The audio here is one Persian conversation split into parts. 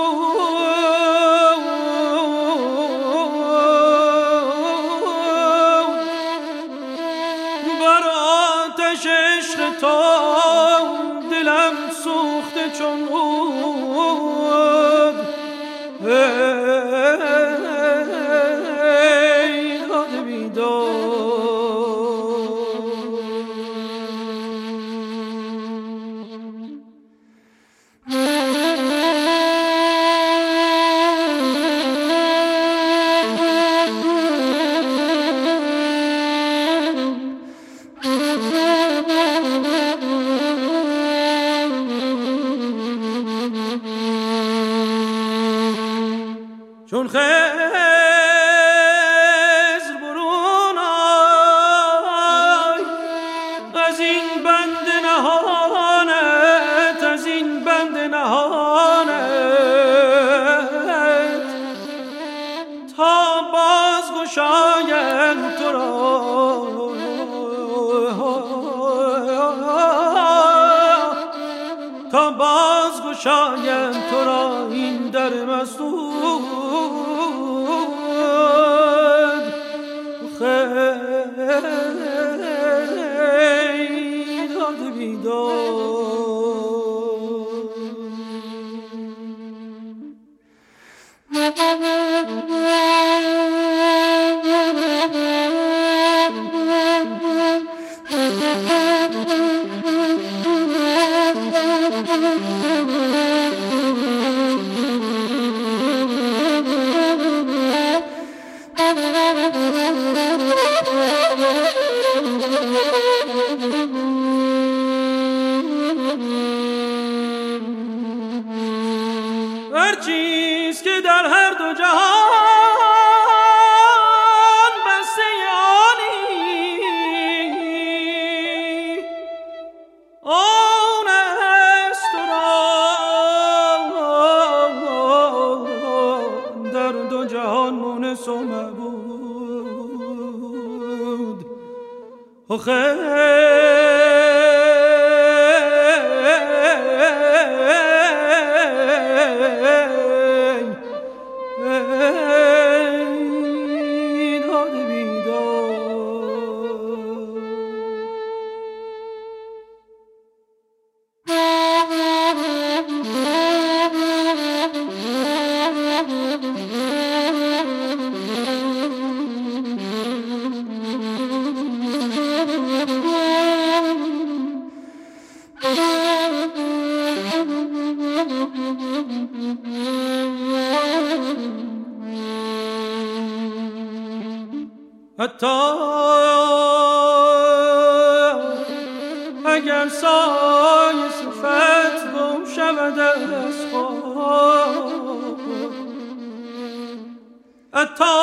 بر آتش عشق تو دلم سوخته چون عود ای داد بیداد چون خضر برون آی از این بند نهانت از این بند نهانت تا باز گشایم تو را تا باز گشایم تو را این در مسدود خیلی داد بیداد هر چیز که در هر دو جهان بسته آنی آن است تو را در دو جهان مونس و معبود حتی اگر سایه صفت گم شود از خواب حتی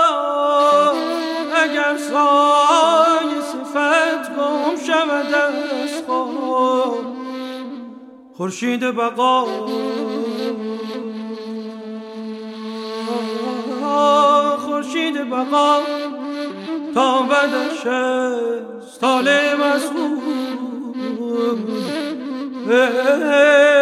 اگر سایه صفت گم شود از خواب خورشید بقا خورشید بقا تا بدش است طالع مسعود